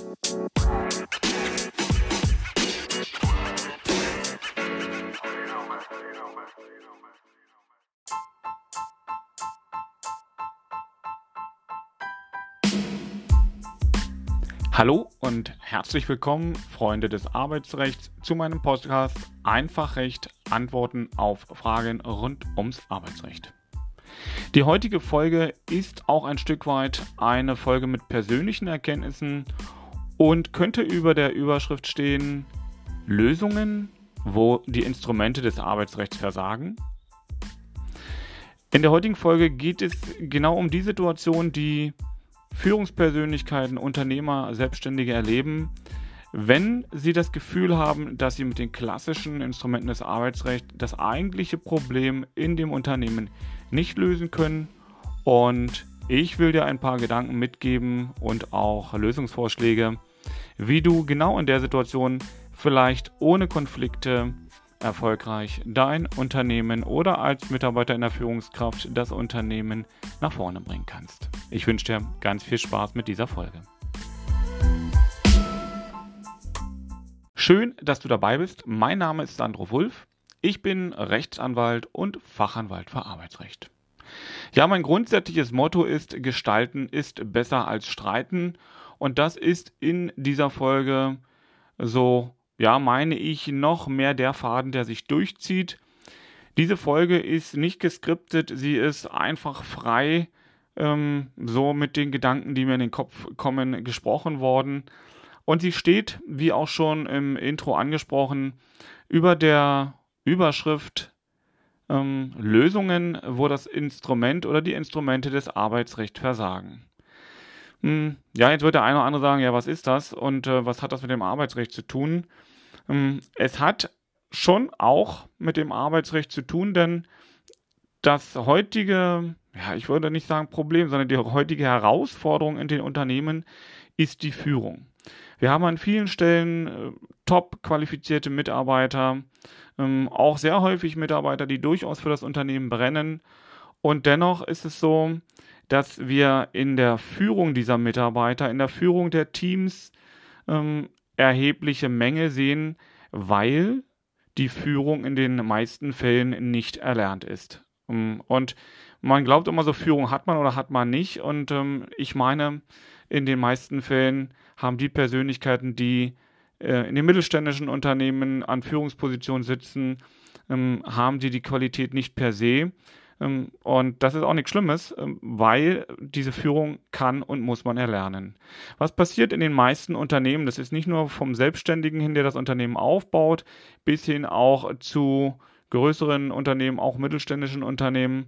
Hallo und herzlich willkommen, Freunde des Arbeitsrechts, zu meinem Podcast Einfachrecht, Antworten auf Fragen rund ums Arbeitsrecht. Die heutige Folge ist auch ein Stück weit eine Folge mit persönlichen Erkenntnissen und könnte über der Überschrift stehen: Lösungen, wo die Instrumente des Arbeitsrechts versagen. In der heutigen Folge geht es genau um die Situation, die Führungspersönlichkeiten, Unternehmer, Selbstständige erleben, wenn sie das Gefühl haben, dass sie mit den klassischen Instrumenten des Arbeitsrechts das eigentliche Problem in dem Unternehmen nicht lösen können. Und ich will dir ein paar Gedanken mitgeben und auch Lösungsvorschläge, wie du genau in der Situation vielleicht ohne Konflikte erfolgreich dein Unternehmen oder als Mitarbeiter in der Führungskraft das Unternehmen nach vorne bringen kannst. Ich wünsche dir ganz viel Spaß mit dieser Folge. Schön, dass du dabei bist. Mein Name ist Sandro Wulff. Ich bin Rechtsanwalt und Fachanwalt für Arbeitsrecht. Ja, mein grundsätzliches Motto ist: Gestalten ist besser als Streiten. Und das ist in dieser Folge so, ja, meine ich, noch mehr der Faden, der sich durchzieht. Diese Folge ist nicht geskriptet, sie ist einfach frei, so mit den Gedanken, die mir in den Kopf kommen, gesprochen worden. Und sie steht, wie auch schon im Intro angesprochen, über der Überschrift Lösungen, wo das Instrument oder die Instrumente des Arbeitsrechts versagen. Ja, jetzt wird der eine oder andere sagen, ja, was ist das und was hat das mit dem Arbeitsrecht zu tun? Es hat schon auch mit dem Arbeitsrecht zu tun, denn das heutige, ja, ich würde nicht sagen Problem, sondern die heutige Herausforderung in den Unternehmen ist die Führung. Wir haben an vielen Stellen top qualifizierte Mitarbeiter, auch sehr häufig Mitarbeiter, die durchaus für das Unternehmen brennen. Und dennoch ist es so, dass wir in der Führung dieser Mitarbeiter, in der Führung der Teams erhebliche Mängel sehen, weil die Führung in den meisten Fällen nicht erlernt ist. Und man glaubt immer so, Führung hat man oder hat man nicht. Und ich meine, in den meisten Fällen haben die Persönlichkeiten, die in den mittelständischen Unternehmen an Führungspositionen sitzen, haben die Qualität nicht per se. Und das ist auch nichts Schlimmes, weil diese Führung kann und muss man erlernen. Was passiert in den meisten Unternehmen? Das ist nicht nur vom Selbstständigen hin, der das Unternehmen aufbaut, bis hin auch zu größeren Unternehmen, auch mittelständischen Unternehmen.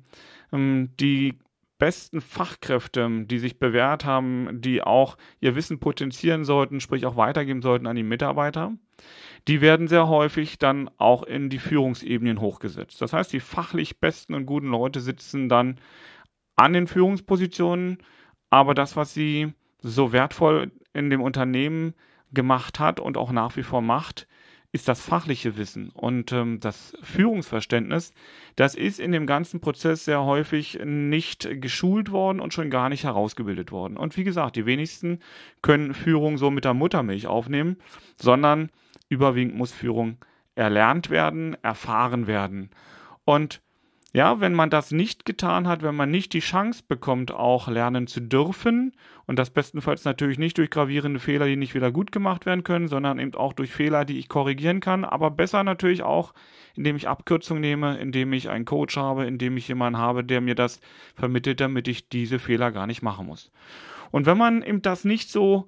Die besten Fachkräfte, die sich bewährt haben, die auch ihr Wissen potenzieren sollten, sprich auch weitergeben sollten an die Mitarbeiter, die werden sehr häufig dann auch in die Führungsebenen hochgesetzt. Das heißt, die fachlich besten und guten Leute sitzen dann an den Führungspositionen, aber das, was sie so wertvoll in dem Unternehmen gemacht hat und auch nach wie vor macht, ist das fachliche Wissen und das Führungsverständnis. Das ist in dem ganzen Prozess sehr häufig nicht geschult worden und schon gar nicht herausgebildet worden. Und wie gesagt, die wenigsten können Führung so mit der Muttermilch aufnehmen, sondern überwiegend muss Führung erlernt werden, erfahren werden. Und ja, wenn man das nicht getan hat, wenn man nicht die Chance bekommt, auch lernen zu dürfen, und das bestenfalls natürlich nicht durch gravierende Fehler, die nicht wieder gut gemacht werden können, sondern eben auch durch Fehler, die ich korrigieren kann, aber besser natürlich auch, indem ich Abkürzung nehme, indem ich einen Coach habe, indem ich jemanden habe, der mir das vermittelt, damit ich diese Fehler gar nicht machen muss. Und wenn man eben das nicht so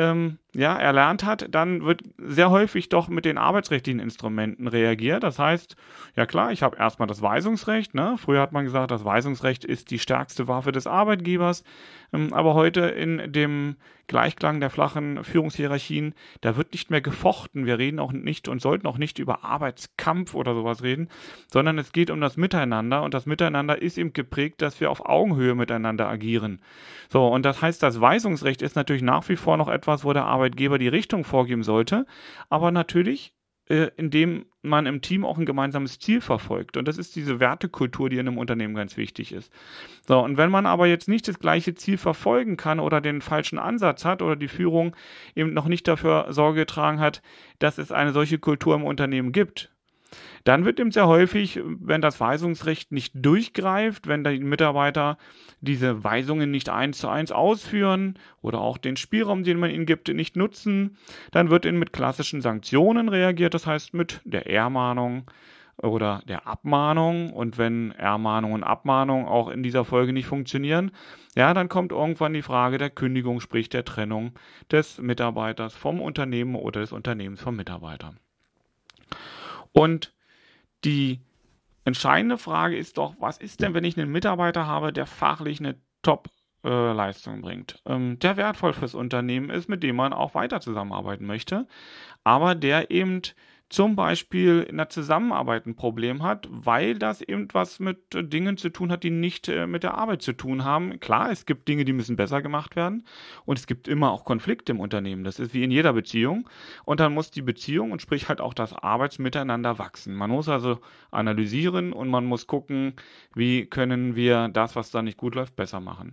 erlernt hat, dann wird sehr häufig doch mit den arbeitsrechtlichen Instrumenten reagiert. Das heißt, ja klar, ich habe erstmal das Weisungsrecht. Ne? Früher hat man gesagt, das Weisungsrecht ist die stärkste Waffe des Arbeitgebers. Aber heute in dem Gleichklang der flachen Führungshierarchien, da wird nicht mehr gefochten. Wir reden auch nicht und sollten auch nicht über Arbeitskampf oder sowas reden, sondern es geht um das Miteinander. Und das Miteinander ist eben geprägt, dass wir auf Augenhöhe miteinander agieren. So, und das heißt, das Weisungsrecht ist natürlich nach wie vor noch etwas, wo der Arbeitgeber die Richtung vorgeben sollte. Aber natürlich indem man im Team auch ein gemeinsames Ziel verfolgt. Und das ist diese Wertekultur, die in einem Unternehmen ganz wichtig ist. So, und wenn man aber jetzt nicht das gleiche Ziel verfolgen kann oder den falschen Ansatz hat oder die Führung eben noch nicht dafür Sorge getragen hat, dass es eine solche Kultur im Unternehmen gibt, dann wird eben sehr häufig, wenn das Weisungsrecht nicht durchgreift, wenn die Mitarbeiter diese Weisungen nicht 1:1 ausführen oder auch den Spielraum, den man ihnen gibt, nicht nutzen, dann wird ihnen mit klassischen Sanktionen reagiert, das heißt mit der Ermahnung oder der Abmahnung. Und wenn Ermahnung und Abmahnung auch in dieser Folge nicht funktionieren, ja, dann kommt irgendwann die Frage der Kündigung, sprich der Trennung des Mitarbeiters vom Unternehmen oder des Unternehmens vom Mitarbeiter. Und die entscheidende Frage ist doch, was ist denn, wenn ich einen Mitarbeiter habe, der fachlich eine Top-Leistung bringt, der wertvoll fürs Unternehmen ist, mit dem man auch weiter zusammenarbeiten möchte, aber der eben zum Beispiel in der Zusammenarbeit ein Problem hat, weil das eben was mit Dingen zu tun hat, die nicht mit der Arbeit zu tun haben. Klar, es gibt Dinge, die müssen besser gemacht werden und es gibt immer auch Konflikte im Unternehmen. Das ist wie in jeder Beziehung und dann muss die Beziehung und sprich halt auch das Arbeitsmiteinander wachsen. Man muss also analysieren und man muss gucken, wie können wir das, was da nicht gut läuft, besser machen.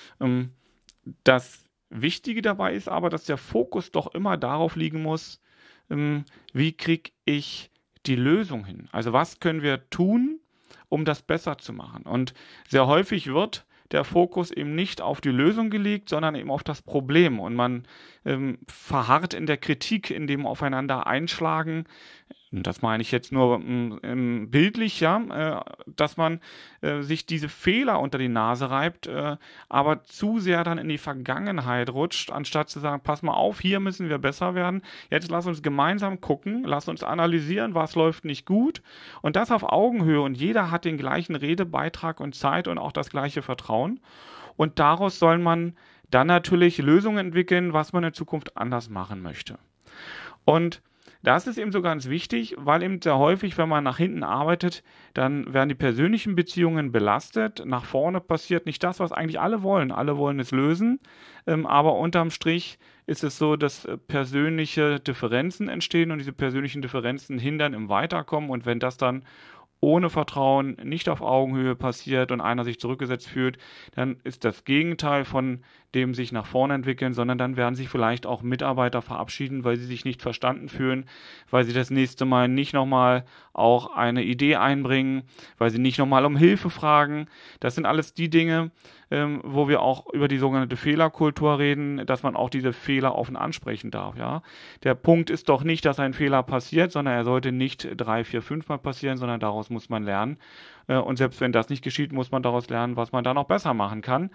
Das Wichtige dabei ist aber, dass der Fokus doch immer darauf liegen muss, wie kriege ich die Lösung hin? Also was können wir tun, um das besser zu machen? Und sehr häufig wird der Fokus eben nicht auf die Lösung gelegt, sondern eben auf das Problem. Und man verharrt in der Kritik, in dem Aufeinander einschlagen. Das meine ich jetzt nur bildlich, ja, dass man sich diese Fehler unter die Nase reibt, aber zu sehr dann in die Vergangenheit rutscht, anstatt zu sagen, pass mal auf, hier müssen wir besser werden. Jetzt lass uns gemeinsam gucken, lass uns analysieren, was läuft nicht gut und das auf Augenhöhe und jeder hat den gleichen Redebeitrag und Zeit und auch das gleiche Vertrauen und daraus soll man dann natürlich Lösungen entwickeln, was man in Zukunft anders machen möchte. Und das ist eben so ganz wichtig, weil eben sehr häufig, wenn man nach hinten arbeitet, dann werden die persönlichen Beziehungen belastet. Nach vorne passiert nicht das, was eigentlich alle wollen. Alle wollen es lösen, aber unterm Strich ist es so, dass persönliche Differenzen entstehen und diese persönlichen Differenzen hindern im Weiterkommen. Und wenn das dann ohne Vertrauen, nicht auf Augenhöhe passiert und einer sich zurückgesetzt fühlt, dann ist das Gegenteil von dem sich nach vorne entwickeln, sondern dann werden sich vielleicht auch Mitarbeiter verabschieden, weil sie sich nicht verstanden fühlen, weil sie das nächste Mal nicht nochmal auch eine Idee einbringen, weil sie nicht nochmal um Hilfe fragen. Das sind alles die Dinge, wo wir auch über die sogenannte Fehlerkultur reden, dass man auch diese Fehler offen ansprechen darf. Ja? Der Punkt ist doch nicht, dass ein Fehler passiert, sondern er sollte nicht 3, 4, 5 Mal passieren, sondern daraus muss man lernen. Und selbst wenn das nicht geschieht, muss man daraus lernen, was man da noch besser machen kann.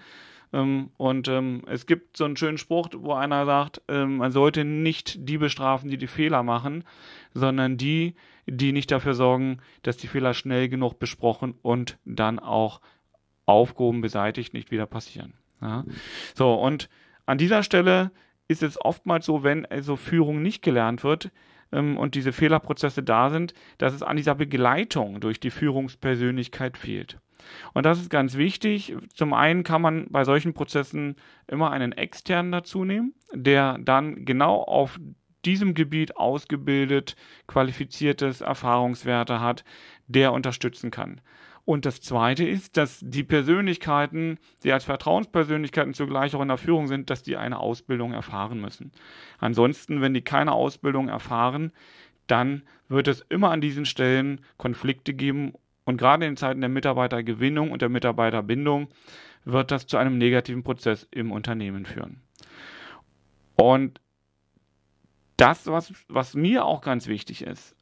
Es gibt so einen schönen Spruch, wo einer sagt, man sollte nicht die bestrafen, die die Fehler machen, sondern die nicht dafür sorgen, dass die Fehler schnell genug besprochen und dann auch aufgehoben, beseitigt, nicht wieder passieren. Ja? So, und an dieser Stelle ist es oftmals so, wenn also Führung nicht gelernt wird und diese Fehlerprozesse da sind, dass es an dieser Begleitung durch die Führungspersönlichkeit fehlt. Und das ist ganz wichtig. Zum einen kann man bei solchen Prozessen immer einen externen dazu nehmen, der dann genau auf diesem Gebiet ausgebildet, qualifiziertes Erfahrungswerte hat, der unterstützen kann. Und das Zweite ist, dass die Persönlichkeiten, die als Vertrauenspersönlichkeiten zugleich auch in der Führung sind, dass die eine Ausbildung erfahren müssen. Ansonsten, wenn die keine Ausbildung erfahren, dann wird es immer an diesen Stellen Konflikte geben. Und gerade in Zeiten der Mitarbeitergewinnung und der Mitarbeiterbindung wird das zu einem negativen Prozess im Unternehmen führen. Und das, was mir auch ganz wichtig ist,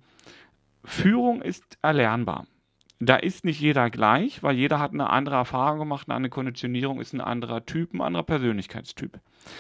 Führung ist erlernbar. Da ist nicht jeder gleich, weil jeder hat eine andere Erfahrung gemacht, eine andere Konditionierung, ist ein anderer Typ, ein anderer Persönlichkeitstyp.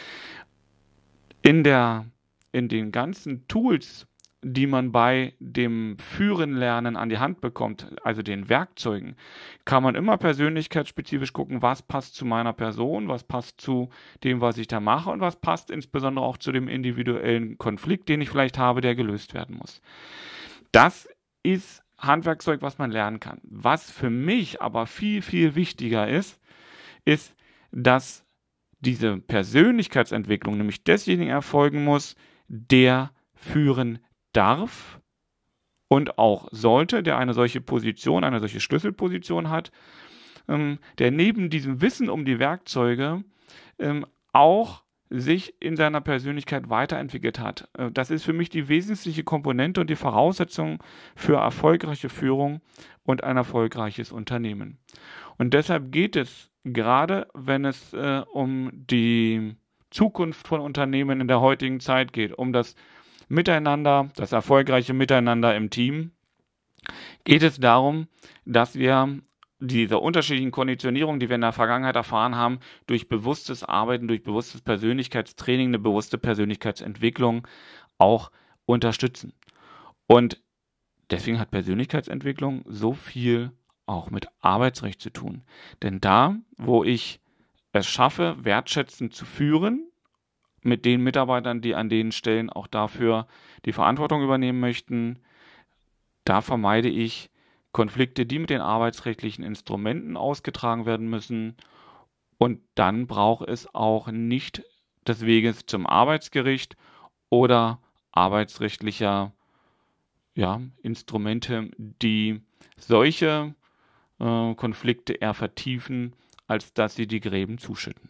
In den ganzen Tools, die man bei dem Führenlernen an die Hand bekommt, also den Werkzeugen, kann man immer persönlichkeitsspezifisch gucken, was passt zu meiner Person, was passt zu dem, was ich da mache und was passt insbesondere auch zu dem individuellen Konflikt, den ich vielleicht habe, der gelöst werden muss. Das ist Handwerkzeug, was man lernen kann. Was für mich aber viel, viel wichtiger ist, dass diese Persönlichkeitsentwicklung nämlich desjenigen erfolgen muss, der führen darf und auch sollte, der eine solche Position, eine solche Schlüsselposition hat, der neben diesem Wissen um die Werkzeuge auch sich in seiner Persönlichkeit weiterentwickelt hat. Das ist für mich die wesentliche Komponente und die Voraussetzung für erfolgreiche Führung und ein erfolgreiches Unternehmen. Und deshalb geht es, gerade wenn es um die Zukunft von Unternehmen in der heutigen Zeit geht, um das Miteinander, das erfolgreiche Miteinander im Team, geht es darum, dass wir diese unterschiedlichen Konditionierungen, die wir in der Vergangenheit erfahren haben, durch bewusstes Arbeiten, durch bewusstes Persönlichkeitstraining, eine bewusste Persönlichkeitsentwicklung auch unterstützen. Und deswegen hat Persönlichkeitsentwicklung so viel auch mit Arbeitsrecht zu tun. Denn da, wo ich es schaffe, wertschätzend zu führen, mit den Mitarbeitern, die an den Stellen auch dafür die Verantwortung übernehmen möchten, da vermeide ich Konflikte, die mit den arbeitsrechtlichen Instrumenten ausgetragen werden müssen. Und dann braucht es auch nicht des Weges zum Arbeitsgericht oder arbeitsrechtlicher Instrumente, die solche Konflikte eher vertiefen, als dass sie die Gräben zuschütten.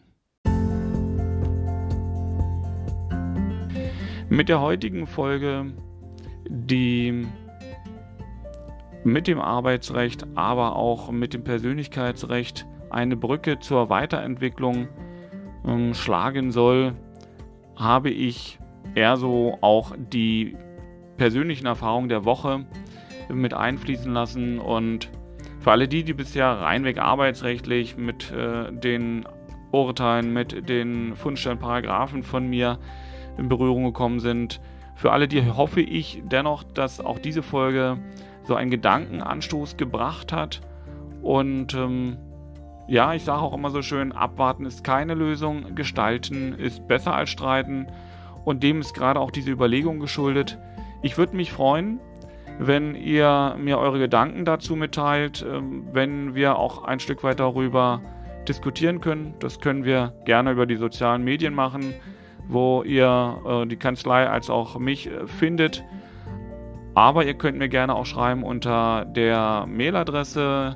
Mit der heutigen Folge, die mit dem Arbeitsrecht, aber auch mit dem Persönlichkeitsrecht eine Brücke zur Weiterentwicklung schlagen soll, habe ich eher so auch die persönlichen Erfahrungen der Woche mit einfließen lassen. Und für alle die bisher reinweg arbeitsrechtlich mit den Urteilen, mit den Fundstellen, Paragraphen von mir in Berührung gekommen sind, für alle die hoffe ich dennoch, dass auch diese Folge so einen Gedankenanstoß gebracht hat. Und ich sage auch immer so schön, abwarten ist keine Lösung, gestalten ist besser als streiten. Und dem ist gerade auch diese Überlegung geschuldet. Ich würde mich freuen, wenn ihr mir eure Gedanken dazu mitteilt, wenn wir auch ein Stück weit darüber diskutieren können. Das können wir gerne über die sozialen Medien machen, wo ihr die Kanzlei als auch mich findet. Aber ihr könnt mir gerne auch schreiben unter der Mailadresse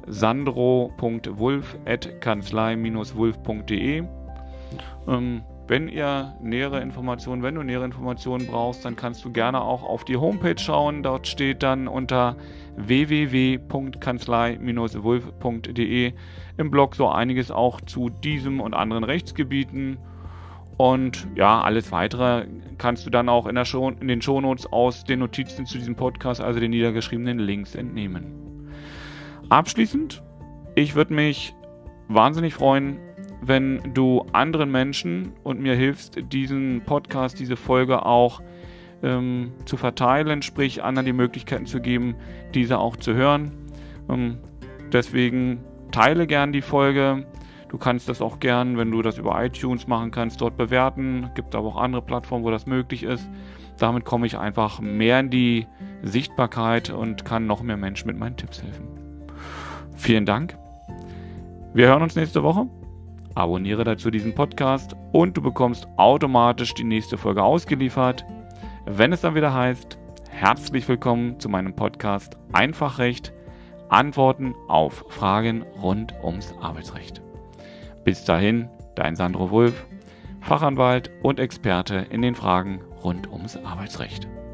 sandro.wulf@kanzlei-wulf.de. Wenn du nähere Informationen brauchst, dann kannst du gerne auch auf die Homepage schauen. Dort steht dann unter www.kanzlei-wulf.de im Blog so einiges auch zu diesem und anderen Rechtsgebieten. Und ja, alles Weitere kannst du dann auch in den Shownotes aus den Notizen zu diesem Podcast, also den niedergeschriebenen Links, entnehmen. Abschließend, ich würde mich wahnsinnig freuen, wenn du anderen Menschen und mir hilfst, diesen Podcast, diese Folge auch zu verteilen, sprich anderen die Möglichkeiten zu geben, diese auch zu hören. Deswegen teile gern die Folge. Du kannst das auch gern, wenn du das über iTunes machen kannst, dort bewerten. Gibt aber auch andere Plattformen, wo das möglich ist. Damit komme ich einfach mehr in die Sichtbarkeit und kann noch mehr Menschen mit meinen Tipps helfen. Vielen Dank. Wir hören uns nächste Woche. Abonniere dazu diesen Podcast und du bekommst automatisch die nächste Folge ausgeliefert. Wenn es dann wieder heißt, herzlich willkommen zu meinem Podcast Einfachrecht, Antworten auf Fragen rund ums Arbeitsrecht. Bis dahin, dein Sandro Wulf, Fachanwalt und Experte in den Fragen rund ums Arbeitsrecht.